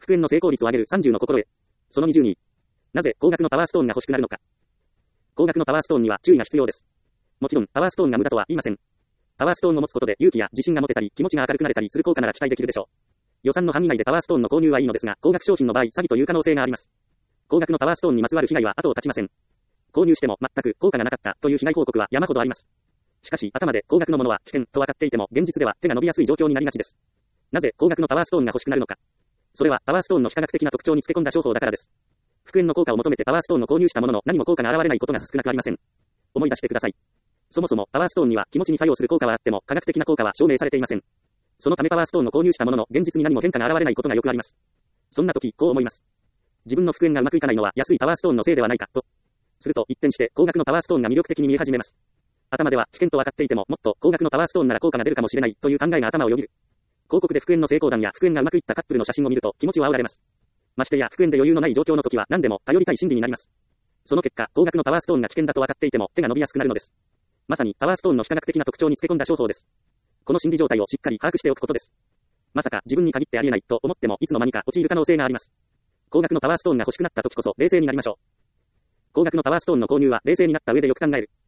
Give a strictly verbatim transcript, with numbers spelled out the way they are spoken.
復縁の成功率を上げるさんじゅうの心得。そのにじゅうに。なぜ高額のパワーストーンが欲しくなるのか。高額のパワーストーンには注意が必要です。もちろん、パワーストーンが無駄とは言いません。パワーストーンを持つことで勇気や自信が持てたり、気持ちが明るくなれたりする効果なら期待できるでしょう。予算の範囲内でパワーストーンの購入はいいのですが、高額商品の場合、詐欺という可能性があります。高額のパワーストーンにまつわる被害は後を絶ちません。購入しても全く効果がなかったという被害報告は山ほどあります。しかし、頭で高額のものは危険と分かっていても、現実では手が伸びやすい状況になりがちです。なぜ高額のパワーストーンが欲しくなるのか。それはパワーストーンの非科学的な特徴につけ込んだ商法だからです。復縁の効果を求めてパワーストーンを購入したものの何も効果が現れないことが少なくありません。思い出してください。そもそもパワーストーンには気持ちに作用する効果はあっても科学的な効果は証明されていません。そのためパワーストーンを購入したものの現実に何も変化が現れないことがよくあります。そんな時こう思います。自分の復縁がうまくいかないのは安いパワーストーンのせいではないかと。すると一転して高額のパワーストーンが魅力的に見え始めます。頭では危険と分かっていてももっと高額のパワーストーンなら効果が出るかもしれないという考えが頭をよぎる。広告で復縁の成功談や復縁がうまくいったカップルの写真を見ると気持ちを煽られます。ましてや復縁で余裕のない状況の時は何でも頼りたい心理になります。その結果、高額のパワーストーンが危険だと分かっていても手が伸びやすくなるのです。まさにパワーストーンの非科学的な特徴につけ込んだ商法です。この心理状態をしっかり把握しておくことです。まさか自分に限ってありえないと思ってもいつの間にか陥る可能性があります。高額のパワーストーンが欲しくなった時こそ冷静になりましょう。高額のパワーストーンの購入は冷静になった上でよく考える。